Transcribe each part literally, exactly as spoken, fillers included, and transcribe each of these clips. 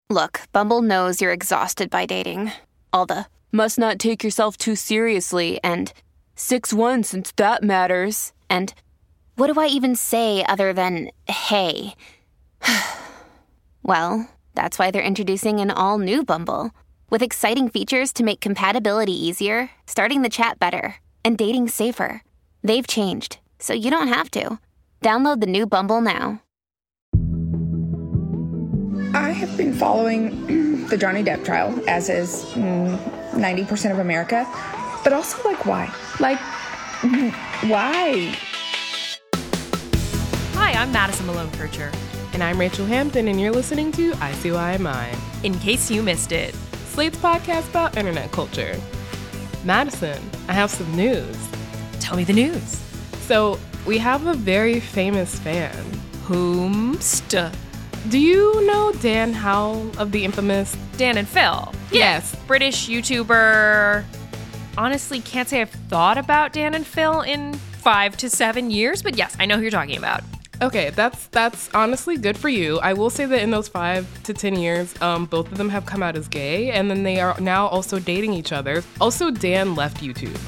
Look, Bumble knows you're exhausted by dating. All the must not take yourself too seriously and six one since that matters. And what do I even say other than hey? Well, that's why they're introducing an all-new Bumble with exciting features to make compatibility easier, starting the chat better, and dating safer. They've changed, so you don't have to. Download the new Bumble now. I have been following the Johnny Depp trial, as is mm, ninety percent of America, but also, like, why? Like, why? Hi, I'm Madison Malone-Kircher. And I'm Rachel Hampton, and you're listening to I C Y M I. In case you missed it. Slate's podcast about internet culture. Madison, I have some news. Tell me the news. So, we have a very famous fan. Whomst? Do you know Dan Howell of the infamous Dan and Phil? Yes. Yeah. British YouTuber. Honestly, can't say I've thought about Dan and Phil in five to seven years, but yes, I know who you're talking about. Okay, that's that's honestly good for you. I will say that in those five to ten years, um, both of them have come out as gay, and then they are now also dating each other. Also, Dan left YouTube.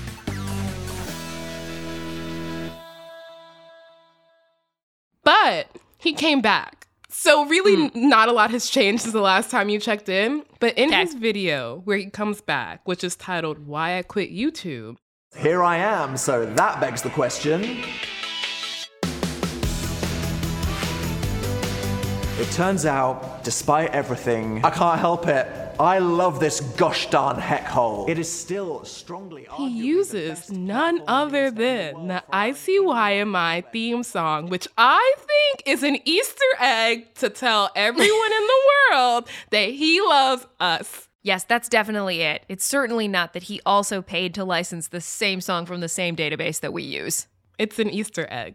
But he came back. So really mm. not a lot has changed since the last time you checked in. But in okay. his video where he comes back, which is titled Why I Quit YouTube. Here I am, so that begs the question. It turns out, despite everything, I can't help it. I love this gosh darn heck hole. It is still strongly He uses none other than the I C Y M I theme song, which I think is an Easter egg to tell everyone in the world that he loves us. Yes, that's definitely it. It's certainly not that he also paid to license the same song from the same database that we use. It's an Easter egg.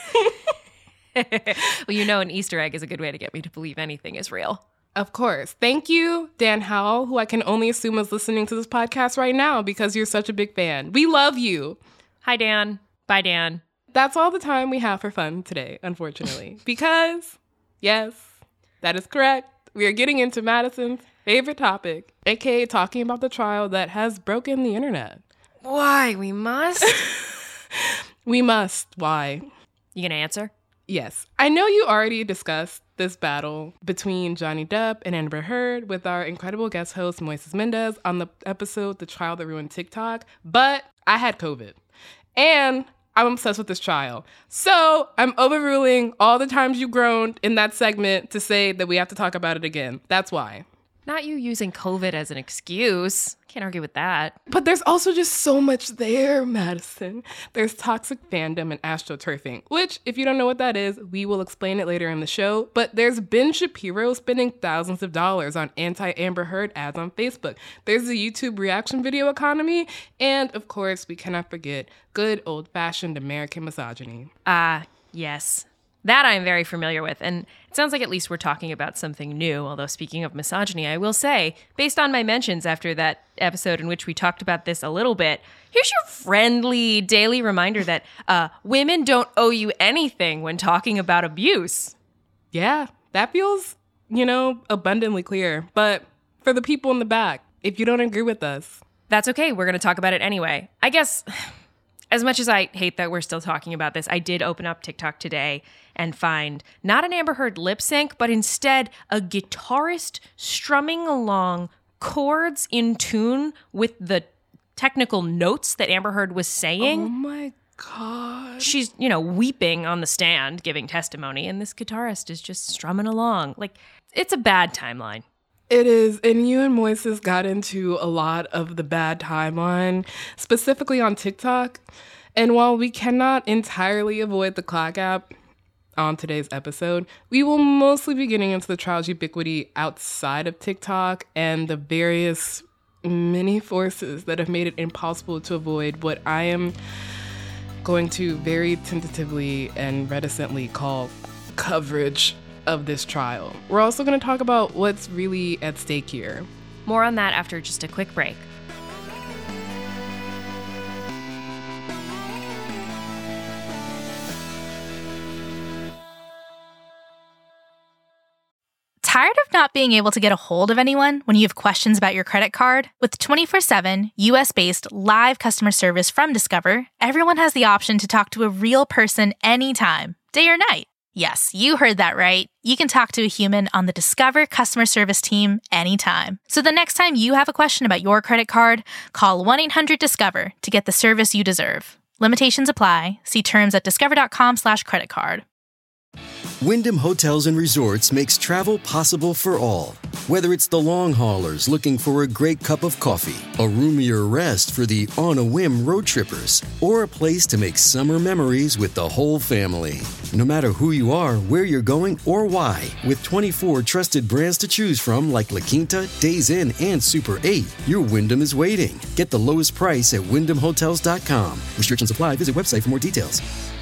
Well, you know, an Easter egg is a good way to get me to believe anything is real. Of course. Thank you, Dan Howell, who I can only assume is listening to this podcast right now because you're such a big fan. We love you. Hi, Dan. Bye, Dan. That's all the time we have for fun today, unfortunately. Because, yes, that is correct. We are getting into Madison's favorite topic, aka talking about the trial that has broken the internet. Why? We must? We must. Why? You gonna answer? Yes. I know you already discussed this battle between Johnny Depp and Amber Heard with our incredible guest host, Moises Mendez, on the episode The Trial That Ruined TikTok, but I had COVID. And I'm obsessed with this trial. So I'm overruling all the times you groaned in that segment to say that we have to talk about it again. That's why. Not you using COVID as an excuse. Can't argue with that. But there's also just so much there, Madison. There's toxic fandom and astroturfing, which, if you don't know what that is, we will explain it later in the show. But there's Ben Shapiro spending thousands of dollars on anti-Amber Heard ads on Facebook. There's the YouTube reaction video economy. And, of course, we cannot forget good old-fashioned American misogyny. Ah, uh, yes. That I'm very familiar with, and it sounds like at least we're talking about something new, although speaking of misogyny, I will say, based on my mentions after that episode in which we talked about this a little bit, here's your friendly daily reminder that uh, women don't owe you anything when talking about abuse. Yeah, that feels, you know, abundantly clear. But for the people in the back, if you don't agree with us... That's okay, we're going to talk about it anyway. I guess... As much as I hate that we're still talking about this, I did open up TikTok today and find not an Amber Heard lip sync, but instead a guitarist strumming along chords in tune with the technical notes that Amber Heard was saying. Oh my God. She's, you know, weeping on the stand, giving testimony, and this guitarist is just strumming along. Like, it's a bad timeline. It is, and you and Moises got into a lot of the bad timeline, specifically on TikTok. And while we cannot entirely avoid the clock app on today's episode, we will mostly be getting into the trial's ubiquity outside of TikTok and the various many forces that have made it impossible to avoid what I am going to very tentatively and reticently call coverage of this trial. We're also going to talk about what's really at stake here. More on that after just a quick break. Tired of not being able to get a hold of anyone when you have questions about your credit card? With twenty-four seven, U S-based live customer service from Discover, everyone has the option to talk to a real person anytime, day or night. Yes, you heard that right. You can talk to a human on the Discover customer service team anytime. So the next time you have a question about your credit card, call one eight hundred discover to get the service you deserve. Limitations apply. See terms at discover.com slash credit card. Wyndham Hotels and Resorts makes travel possible for all. Whether it's the long haulers looking for a great cup of coffee, a roomier rest for the on-a-whim road trippers, or a place to make summer memories with the whole family. No matter who you are, where you're going, or why, with twenty-four trusted brands to choose from like La Quinta, Days Inn, and Super eight, your Wyndham is waiting. Get the lowest price at wyndham hotels dot com. Restrictions apply. Visit website for more details.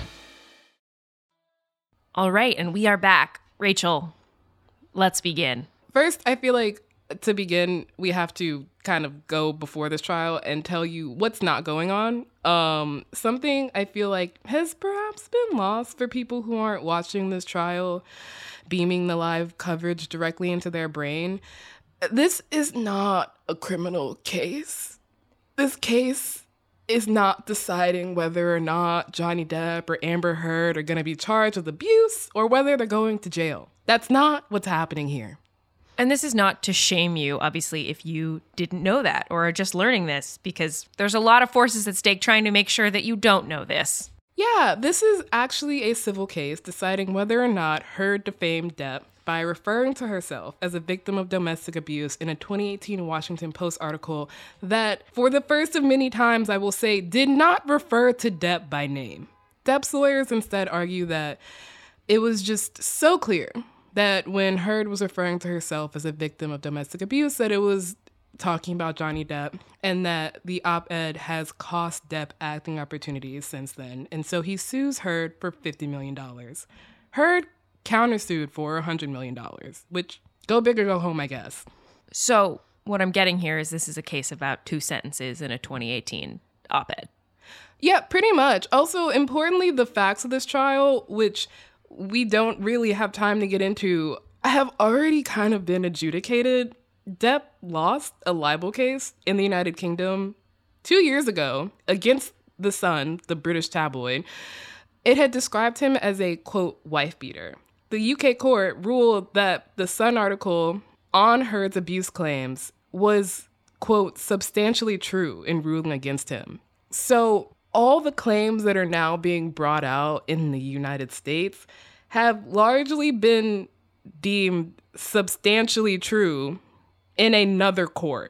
All right, and we are back. Rachel, let's begin. First, I feel like to begin, we have to kind of go before this trial and tell you what's not going on. Um, something I feel like has perhaps been lost for people who aren't watching this trial, beaming the live coverage directly into their brain. This is not a criminal case. This case is not deciding whether or not Johnny Depp or Amber Heard are going to be charged with abuse or whether they're going to jail. That's not what's happening here. And this is not to shame you, obviously, if you didn't know that or are just learning this, because there's a lot of forces at stake trying to make sure that you don't know this. Yeah, this is actually a civil case deciding whether or not Heard defamed Depp by referring to herself as a victim of domestic abuse in a twenty eighteen Washington Post article that, for the first of many times, I will say, did not refer to Depp by name. Depp's lawyers instead argue that it was just so clear that when Heard was referring to herself as a victim of domestic abuse, that it was talking about Johnny Depp, and that the op-ed has cost Depp acting opportunities since then. And so he sues Heard for fifty million dollars. Heard countersued for one hundred million dollars, which go big or go home, I guess. So what I'm getting here is this is a case about two sentences in a twenty eighteen op-ed. Yeah, pretty much. Also, importantly, the facts of this trial, which we don't really have time to get into, have already kind of been adjudicated. Depp lost a libel case in the United Kingdom two years ago against The Sun, the British tabloid. It had described him as a, quote, wife beater. The U K court ruled that the Sun article on Heard's abuse claims was, quote, substantially true in ruling against him. So all the claims that are now being brought out in the United States have largely been deemed substantially true in another court.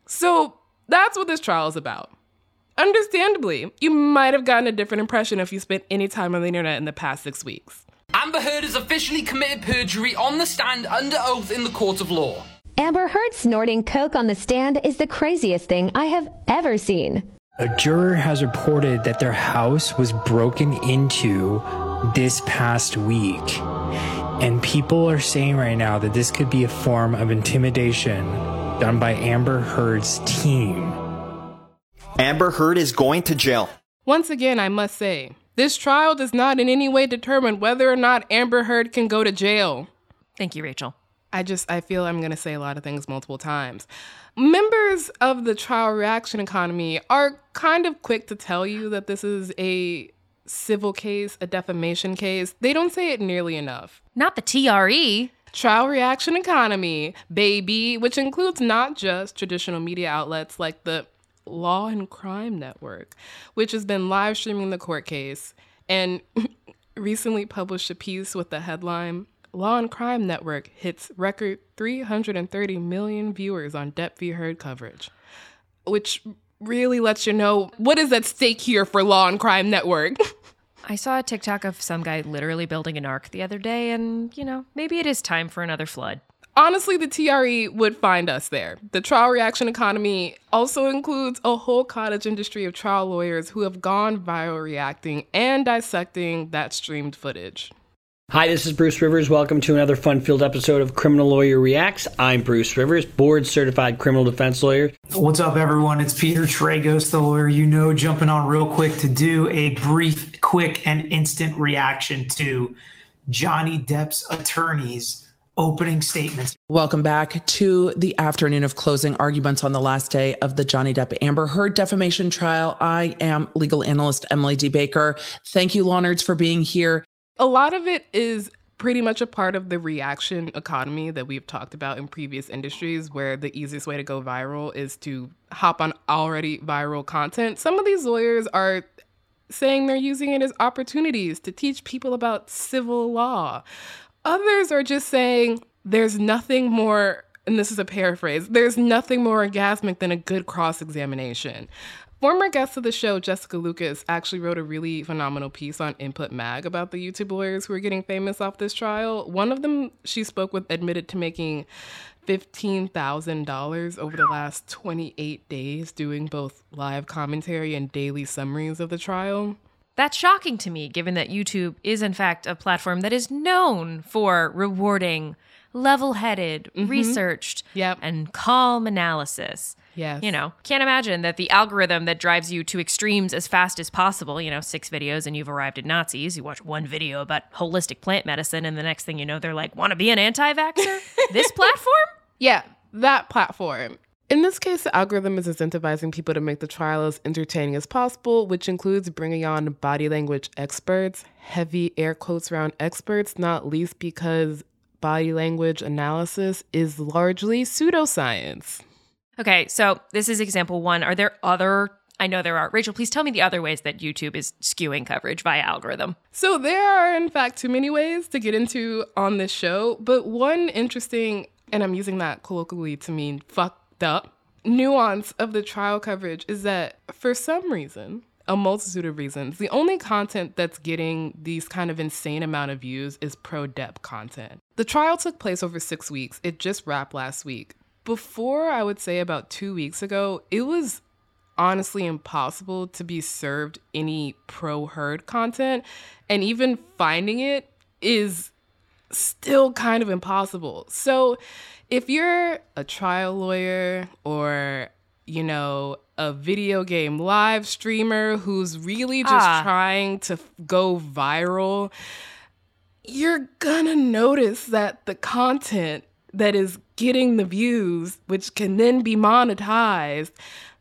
So that's what this trial is about. Understandably, you might have gotten a different impression if you spent any time on the internet in the past six weeks. Amber Heard has officially committed perjury on the stand under oath in the court of law. Amber Heard snorting coke on the stand is the craziest thing I have ever seen. A juror has reported that their house was broken into this past week. And people are saying right now that this could be a form of intimidation done by Amber Heard's team. Amber Heard is going to jail. Once again, I must say, this trial does not in any way determine whether or not Amber Heard can go to jail. Thank you, Rachel. I just, I feel I'm going to say a lot of things multiple times. Members of the trial reaction economy are kind of quick to tell you that this is a civil case, a defamation case. They don't say it nearly enough. Not the T R E. Trial reaction economy, baby, which includes not just traditional media outlets like the Law and Crime Network, which has been live streaming the court case and recently published a piece with the headline, Law and Crime Network hits record three hundred thirty million viewers on Depp v. Heard coverage, which really lets you know what is at stake here for Law and Crime Network. I saw a TikTok of some guy literally building an ark the other day, and, you know, maybe it is time for another flood. Honestly, the T R E would find us there. The trial reaction economy also includes a whole cottage industry of trial lawyers who have gone viral reacting and dissecting that streamed footage. Hi, this is Bruce Rivers. Welcome to another fun-filled episode of Criminal Lawyer Reacts. I'm Bruce Rivers, board-certified criminal defense lawyer. What's up, everyone? It's Peter Tragos, the lawyer you know, jumping on real quick to do a brief, quick, and instant reaction to Johnny Depp's attorneys opening statements. Welcome back to the afternoon of closing arguments on the last day of the Johnny Depp Amber Heard defamation trial. I am legal analyst Emily D. Baker. Thank you, law nerds, for being here. A lot of it is pretty much a part of the reaction economy that we've talked about in previous industries, where the easiest way to go viral is to hop on already viral content. Some of these lawyers are saying they're using it as opportunities to teach people about civil law. Others are just saying there's nothing more, and this is a paraphrase, there's nothing more orgasmic than a good cross-examination. Former guest of the show, Jessica Lucas, actually wrote a really phenomenal piece on Input Mag about the YouTube lawyers who are getting famous off this trial. One of them she spoke with admitted to making fifteen thousand dollars over the last twenty-eight days doing both live commentary and daily summaries of the trial. That's shocking to me, given that YouTube is, in fact, a platform that is known for rewarding level-headed, mm-hmm. researched, yep. and calm analysis. Yes. You know, can't imagine that the algorithm that drives you to extremes as fast as possible, you know, six videos and you've arrived at Nazis. You watch one video about holistic plant medicine and the next thing you know, they're like, want to be an anti-vaxxer? This platform? Yeah, that platform. In this case, the algorithm is incentivizing people to make the trial as entertaining as possible, which includes bringing on body language experts, heavy air quotes around experts, not least because body language analysis is largely pseudoscience. Okay, so this is example one. Are there other, I know there are. Rachel, please tell me the other ways that YouTube is skewing coverage via algorithm. So there are, in fact, too many ways to get into on this show, but one interesting, and I'm using that colloquially to mean fucked up, nuance of the trial coverage is that for some reason, a multitude of reasons, the only content that's getting these kind of insane amount of views is pro-Depp content. The trial took place over six weeks. It just wrapped last week. Before, I would say about two weeks ago, it was honestly impossible to be served any pro-Heard content, and even finding it is still kind of impossible. So if you're a trial lawyer or, you know, a video game live streamer who's really just ah. trying to f- go viral, you're gonna notice that the content that is getting the views, which can then be monetized,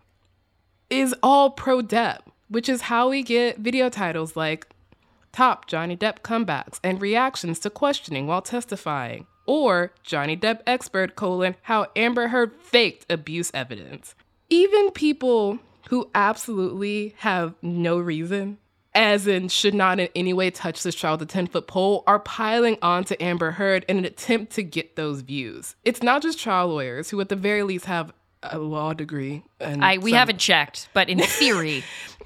is all pro-Depp, which is how we get video titles like Top Johnny Depp Comebacks and Reactions to Questioning While Testifying, or Johnny Depp Expert, colon, How Amber Heard Faked Abuse Evidence. Even people who absolutely have no reason, as in should not in any way touch this trial with a ten-foot pole, are piling onto Amber Heard in an attempt to get those views. It's not just trial lawyers who at the very least have a law degree. And I we some... haven't checked, but in theory...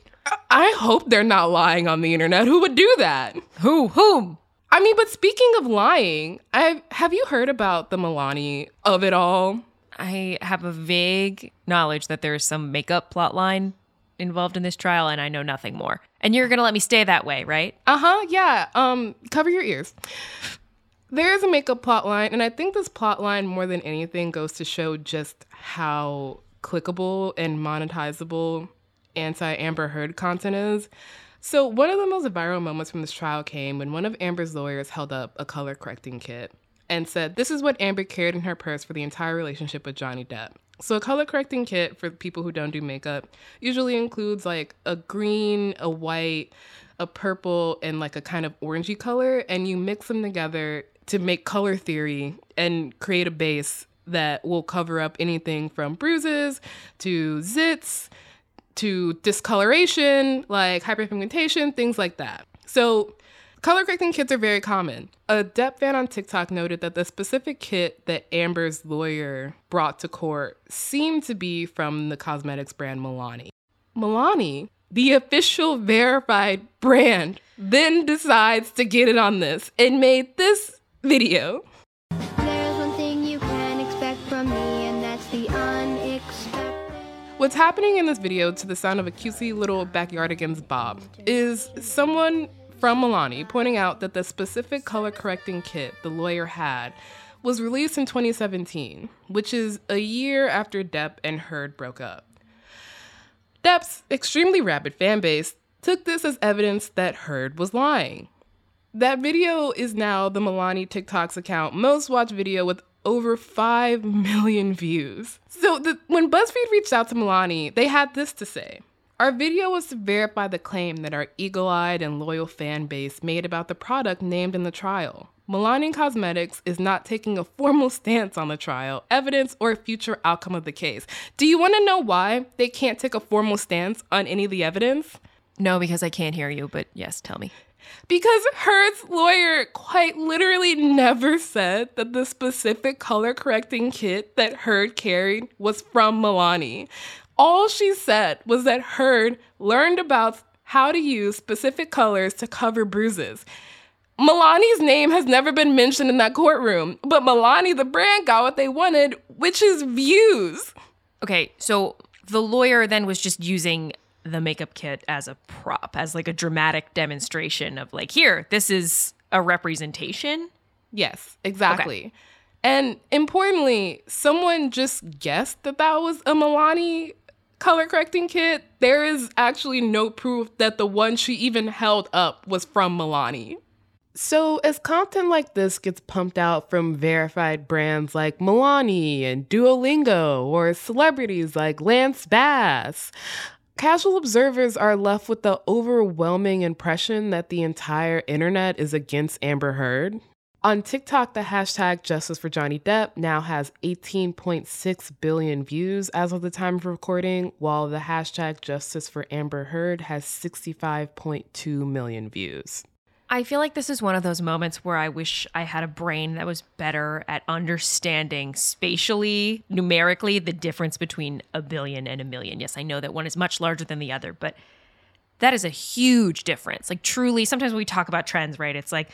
I hope they're not lying on the internet. Who would do that? Who? Whom? I mean, but speaking of lying, I have you heard about the Milani of it all? I have a vague knowledge that there's some makeup plot line involved in this trial, and I know nothing more. And you're going to let me stay that way, right? Uh-huh, yeah. Um, cover your ears. There is a makeup plot line, and I think this plot line, more than anything, goes to show just how clickable and monetizable anti-Amber Heard content is. So one of the most viral moments from this trial came when one of Amber's lawyers held up a color correcting kit and said, this is what Amber carried in her purse for the entire relationship with Johnny Depp. So a color correcting kit, for people who don't do makeup, usually includes like a green, a white, a purple, and like a kind of orangey color, and you mix them together to make color theory and create a base that will cover up anything from bruises to zits to discoloration, like hyperpigmentation, things like that. So color correcting kits are very common. A Depp fan on TikTok noted that the specific kit that Amber's lawyer brought to court seemed to be from the cosmetics brand Milani. Milani, the official verified brand, then decides to get it on this and made this video. There's one thing you can expect from me, and that's the unexpected. What's happening in this video, to the sound of a cutesy little backyardigans bob, is someone from Milani pointing out that the specific color correcting kit the lawyer had was released in twenty seventeen, which is a year after Depp and Heard broke up. Depp's extremely rabid fan base took this as evidence that Heard was lying. That video is now the Milani TikTok's account most watched video with over five million views. So the, when BuzzFeed reached out to Milani, they had this to say. Our video was to verify the claim that our eagle-eyed and loyal fan base made about the product named in the trial. Milani Cosmetics is not taking a formal stance on the trial, evidence, or future outcome of the case. Do you want to know why they can't take a formal stance on any of the evidence? No, because I can't hear you, but yes, tell me. Because Heard's lawyer quite literally never said that the specific color correcting kit that Heard carried was from Milani. All she said was that Heard learned about how to use specific colors to cover bruises. Milani's name has never been mentioned in that courtroom, but Milani, the brand, got what they wanted, which is views. Okay, so the lawyer then was just using the makeup kit as a prop, as like a dramatic demonstration of like, here, this is a representation? Yes, exactly. Okay. And importantly, someone just guessed that that was a Milani color correcting kit. There is actually no proof that the one she even held up was from Milani. So as content like this gets pumped out from verified brands like Milani and Duolingo or celebrities like Lance Bass, casual observers are left with the overwhelming impression that the entire internet is against Amber Heard. On TikTok, the hashtag Justice for Johnny Depp now has eighteen point six billion views as of the time of recording, while the hashtag Justice for Amber Heard has sixty-five point two million views. I feel like this is one of those moments where I wish I had a brain that was better at understanding spatially, numerically, the difference between a billion and a million. Yes, I know that one is much larger than the other, but that is a huge difference. Like truly, sometimes when we talk about trends, right, it's like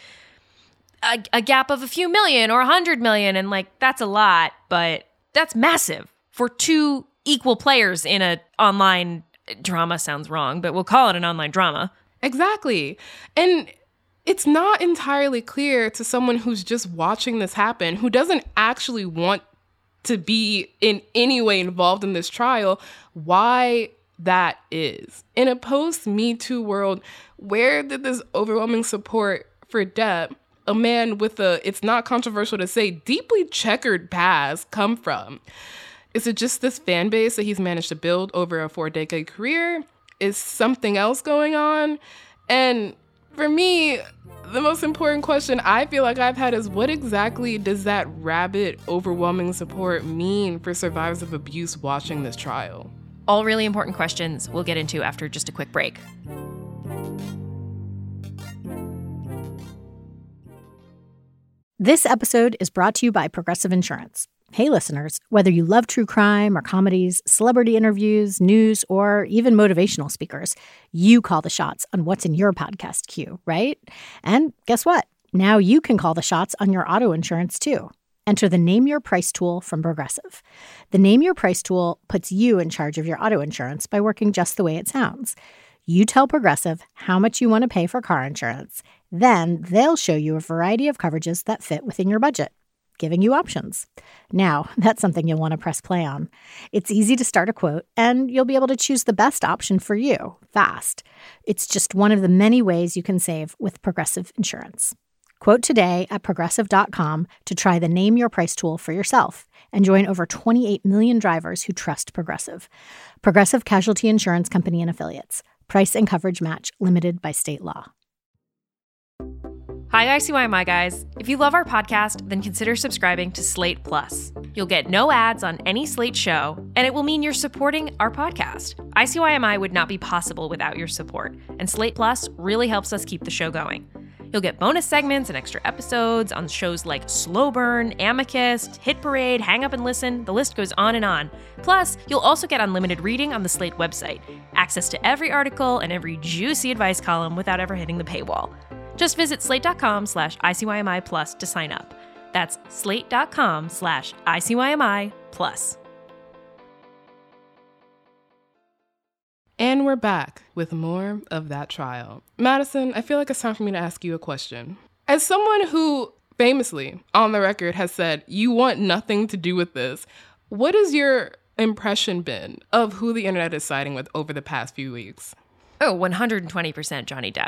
a, a gap of a few million or a hundred million, and like that's a lot, but that's massive for two equal players in a online drama. Sounds wrong, but we'll call it an online drama. Exactly. And it's not entirely clear to someone who's just watching this happen, who doesn't actually want to be in any way involved in this trial, why that is. In a post-Me Too world, where did this overwhelming support for Depp, a man with a, it's not controversial to say, deeply checkered past, come from? Is it just this fan base that he's managed to build over a four-decade career? Is something else going on? And for me, the most important question I feel like I've had is, what exactly does that rabid, overwhelming support mean for survivors of abuse watching this trial? All really important questions we'll get into after just a quick break. This episode is brought to you by Progressive Insurance. Hey, listeners, whether you love true crime or comedies, celebrity interviews, news, or even motivational speakers, you call the shots on what's in your podcast queue, right? And guess what? Now you can call the shots on your auto insurance, too. Enter the Name Your Price tool from Progressive. The Name Your Price tool puts you in charge of your auto insurance by working just the way it sounds. You tell Progressive how much you want to pay for car insurance. Then they'll show you a variety of coverages that fit within your budget, giving you options. Now, that's something you'll want to press play on. It's easy to start a quote, and you'll be able to choose the best option for you, fast. It's just one of the many ways you can save with Progressive Insurance. Quote today at Progressive dot com to try the Name Your Price tool for yourself and join over twenty-eight million drivers who trust Progressive. Progressive Casualty Insurance Company and Affiliates. Price and coverage match limited by state law. Hi, I C Y M I guys. If you love our podcast, then consider subscribing to Slate Plus. You'll get no ads on any Slate show, and it will mean you're supporting our podcast. I C Y M I would not be possible without your support, and Slate Plus really helps us keep the show going. You'll get bonus segments and extra episodes on shows like Slow Burn, Amicus, Hit Parade, Hang Up and Listen, the list goes on and on. Plus, you'll also get unlimited reading on the Slate website, access to every article and every juicy advice column without ever hitting the paywall. Just visit slate.com slash ICYMI plus to sign up. That's slate.com slash ICYMI plus. And we're back with more of that trial. Madison, I feel like it's time for me to ask you a question. As someone who famously, on the record, has said you want nothing to do with this, what has your impression been of who the internet is siding with over the past few weeks? Oh, one hundred twenty percent Johnny Depp.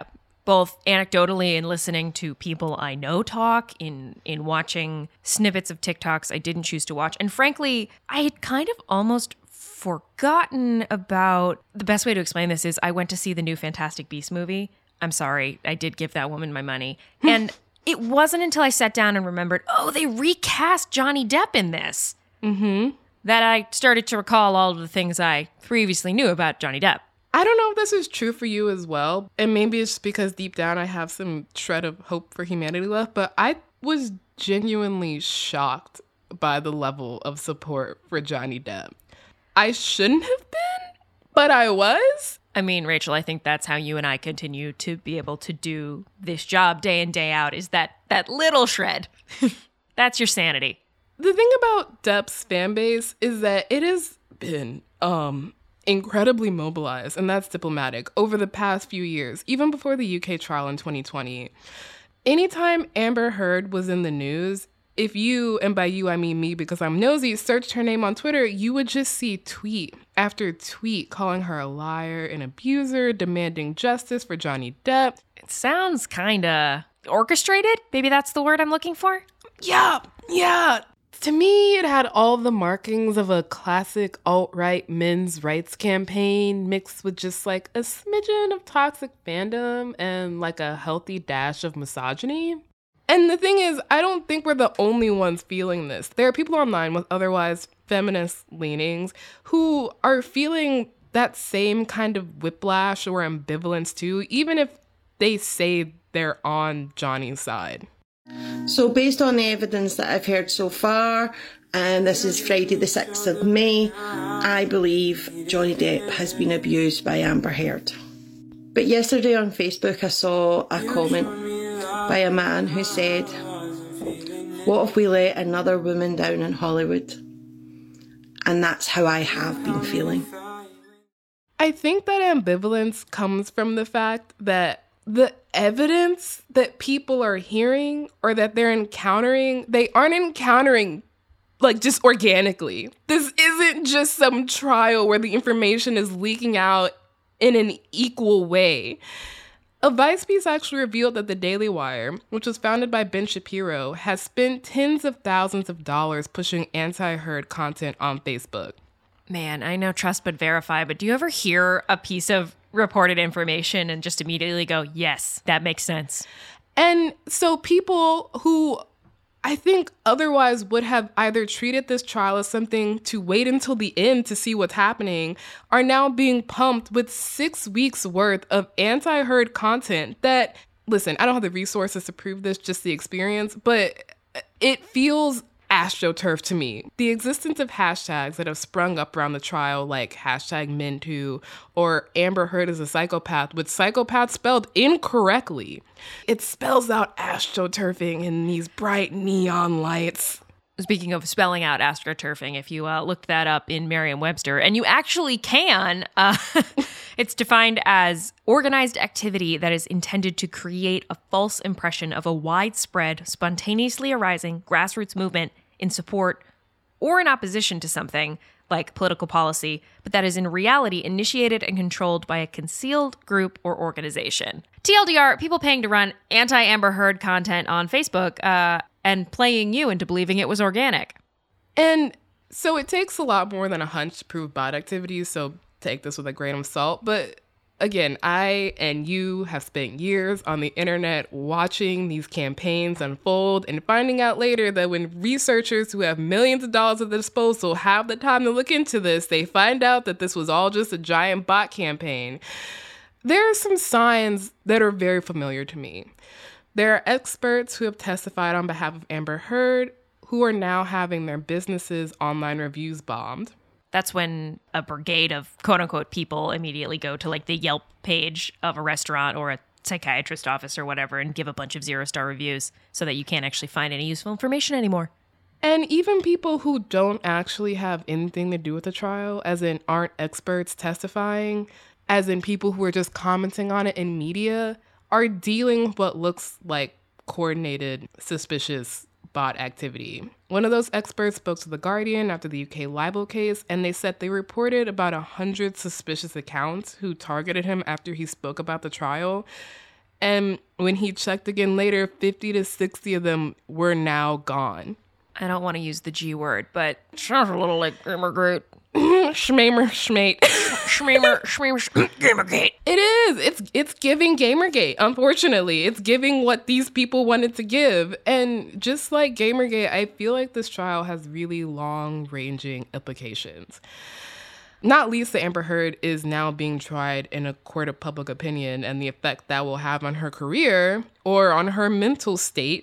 both anecdotally in listening to people I know talk, in in watching snippets of TikToks I didn't choose to watch. And frankly, I had kind of almost forgotten about, the best way to explain this is I went to see the new Fantastic Beasts movie. I'm sorry, I did give that woman my money. And it wasn't until I sat down and remembered, oh, they recast Johnny Depp in this, mm-hmm. that I started to recall all of the things I previously knew about Johnny Depp. I don't know if this is true for you as well, and maybe it's because deep down I have some shred of hope for humanity left, but I was genuinely shocked by the level of support for Johnny Depp. I shouldn't have been, but I was. I mean, Rachel, I think that's how you and I continue to be able to do this job day in, day out, is that that little shred. That's your sanity. The thing about Depp's fan base is that it has been um, incredibly mobilized, and that's diplomatic, over the past few years, even before the U K trial in twenty twenty. Anytime Amber Heard was in the news, if you, and by you I mean me because I'm nosy, searched her name on Twitter, you would just see tweet after tweet calling her a liar, an abuser, demanding justice for Johnny Depp. It sounds kind of orchestrated. Maybe that's the word I'm looking for. Yeah, yeah. To me, it had all the markings of a classic alt-right men's rights campaign mixed with just like a smidgen of toxic fandom and like a healthy dash of misogyny. And the thing is, I don't think we're the only ones feeling this. There are people online with otherwise feminist leanings who are feeling that same kind of whiplash or ambivalence too, even if they say they're on Johnny's side. So based on the evidence that I've heard so far, and this is Friday the sixth of May, I believe Johnny Depp has been abused by Amber Heard. But yesterday on Facebook I saw a comment by a man who said, what if we let another woman down in Hollywood? And that's how I have been feeling. I think that ambivalence comes from the fact that the evidence that people are hearing or that they're encountering, they aren't encountering like just organically. This isn't just some trial where the information is leaking out in an equal way. A Vice piece actually revealed that the Daily Wire, which was founded by Ben Shapiro, has spent tens of thousands of dollars pushing anti-Heard content on Facebook. Man, I know trust but verify, but do you ever hear a piece of reported information and just immediately go, yes, that makes sense? And so people who I think otherwise would have either treated this trial as something to wait until the end to see what's happening are now being pumped with six weeks worth of anti-Heard content that, listen, I don't have the resources to prove this, just the experience, but it feels astroturf to me. The existence of hashtags that have sprung up around the trial, like hashtag Men Too or Amber Heard is a psychopath, with psychopath spelled incorrectly. It spells out astroturfing in these bright neon lights. Speaking of spelling out astroturfing, if you uh, looked that up in Merriam-Webster, and you actually can, uh, it's defined as organized activity that is intended to create a false impression of a widespread, spontaneously arising grassroots movement in support or in opposition to something like political policy, but that is in reality initiated and controlled by a concealed group or organization. T L D R, people paying to run anti-Amber Heard content on Facebook, uh, and playing you into believing it was organic. And so it takes a lot more than a hunch to prove bot activity, so take this with a grain of salt. But again, I and you have spent years on the internet watching these campaigns unfold and finding out later that when researchers who have millions of dollars at their disposal have the time to look into this, they find out that this was all just a giant bot campaign. There are some signs that are very familiar to me. There are experts who have testified on behalf of Amber Heard who are now having their businesses' online reviews bombed. That's when a brigade of quote-unquote people immediately go to like the Yelp page of a restaurant or a psychiatrist office or whatever and give a bunch of zero-star reviews so that you can't actually find any useful information anymore. And even people who don't actually have anything to do with the trial, as in aren't experts testifying, as in people who are just commenting on it in media, are dealing with what looks like coordinated, suspicious bot activity. One of those experts spoke to The Guardian after the U K libel case, and they said they reported about one hundred suspicious accounts who targeted him after he spoke about the trial. And when he checked again later, fifty to sixty of them were now gone. I don't want to use the G word, but it sounds a little like Gamergate. Schmamer, schmate. Schmamer, schmamer, Gamergate. It is. It's it's giving Gamergate, unfortunately. It's giving what these people wanted to give. And just like Gamergate, I feel like this trial has really long-ranging implications. Not least that Amber Heard is now being tried in a court of public opinion and the effect that will have on her career or on her mental state.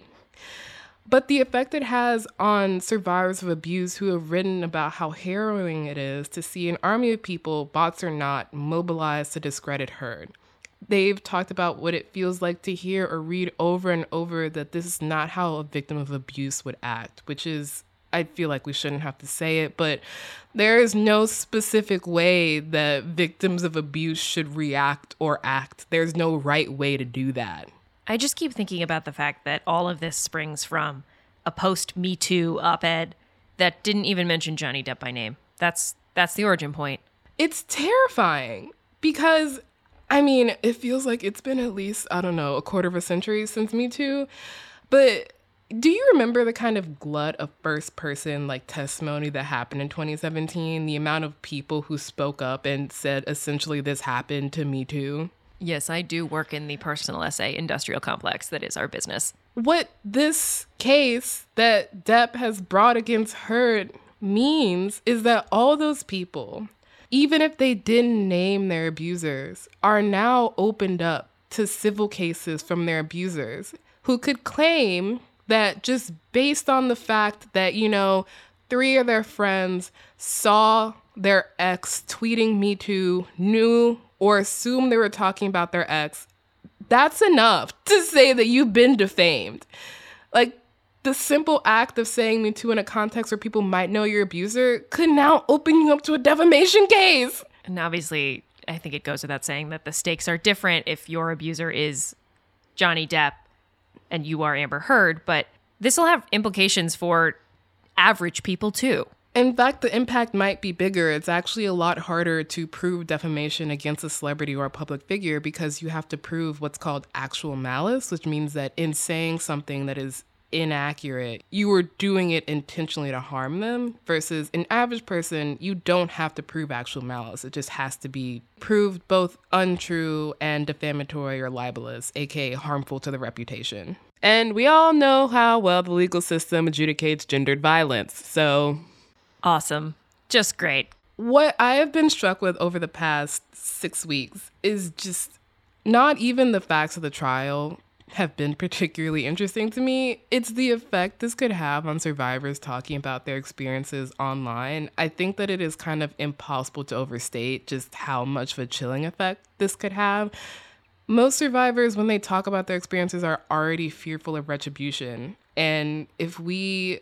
But the effect it has on survivors of abuse who have written about how harrowing it is to see an army of people, bots or not, mobilized to discredit Heard. They've talked about what it feels like to hear or read over and over that this is not how a victim of abuse would act, which is, I feel like we shouldn't have to say it, but there is no specific way that victims of abuse should react or act. There's no right way to do that. I just keep thinking about the fact that all of this springs from a post-Me Too op-ed that didn't even mention Johnny Depp by name. That's that's the origin point. It's terrifying because, I mean, it feels like it's been at least, I don't know, a quarter of a century since Me Too. But do you remember the kind of glut of first-person like testimony that happened in twenty seventeen? The amount of people who spoke up and said essentially this happened to Me Too? Yes, I do work in the personal essay industrial complex that is our business. What this case that Depp has brought against Heard means is that all those people, even if they didn't name their abusers, are now opened up to civil cases from their abusers who could claim that just based on the fact that, you know, three of their friends saw their ex tweeting Me Too, knew or assume they were talking about their ex, that's enough to say that you've been defamed. Like, the simple act of saying Me Too in a context where people might know your abuser could now open you up to a defamation case. And obviously, I think it goes without saying that the stakes are different if your abuser is Johnny Depp and you are Amber Heard, but this will have implications for average people too. In fact, the impact might be bigger. It's actually a lot harder to prove defamation against a celebrity or a public figure because you have to prove what's called actual malice, which means that in saying something that is inaccurate, you were doing it intentionally to harm them, versus an average person, you don't have to prove actual malice. It just has to be proved both untrue and defamatory or libelous, aka harmful to the reputation. And we all know how well the legal system adjudicates gendered violence, so... Awesome. Just great. What I have been struck with over the past six weeks is just not even the facts of the trial have been particularly interesting to me. It's the effect this could have on survivors talking about their experiences online. I think that it is kind of impossible to overstate just how much of a chilling effect this could have. Most survivors, when they talk about their experiences, are already fearful of retribution. And if we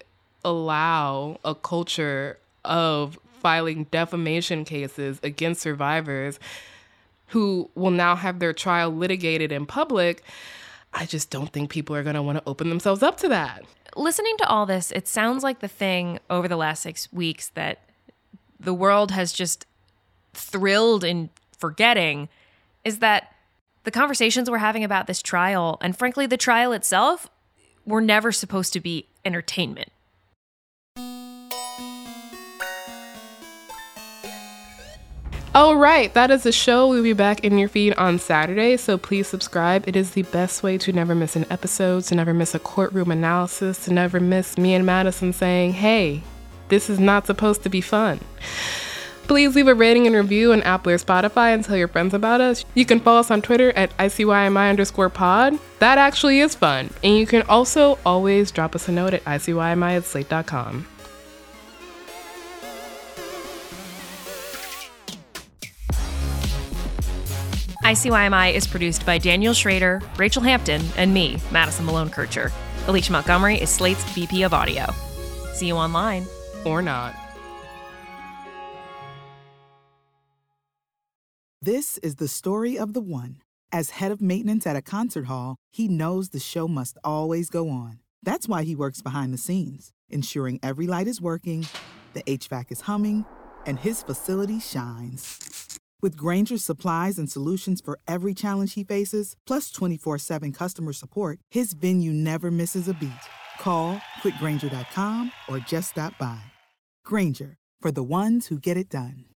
allow a culture of filing defamation cases against survivors who will now have their trial litigated in public, I just don't think people are going to want to open themselves up to that. Listening to all this, it sounds like the thing over the last six weeks that the world has just thrilled in forgetting is that the conversations we're having about this trial, and frankly, the trial itself, were never supposed to be entertainment. All right, that is the show. We'll be back in your feed on Saturday, so please subscribe. It is the best way to never miss an episode, to never miss a courtroom analysis, to never miss me and Madison saying, hey, this is not supposed to be fun. Please leave a rating and review on Apple or Spotify and tell your friends about us. You can follow us on Twitter at I C Y M I underscore pod. That actually is fun. And you can also always drop us a note at I C Y M I at slate dot com. I C Y M I is produced by Daniel Schrader, Rachel Hampton, and me, Madison Malone-Kircher. Alicia Montgomery is Slate's V P of Audio. See you online. Or not. This is the story of the one. As head of maintenance at a concert hall, he knows the show must always go on. That's why he works behind the scenes, ensuring every light is working, the H V A C is humming, and his facility shines. With Granger's supplies and solutions for every challenge he faces, plus twenty-four seven customer support, his venue never misses a beat. Call quick granger dot com or just stop by. Granger, for the ones who get it done.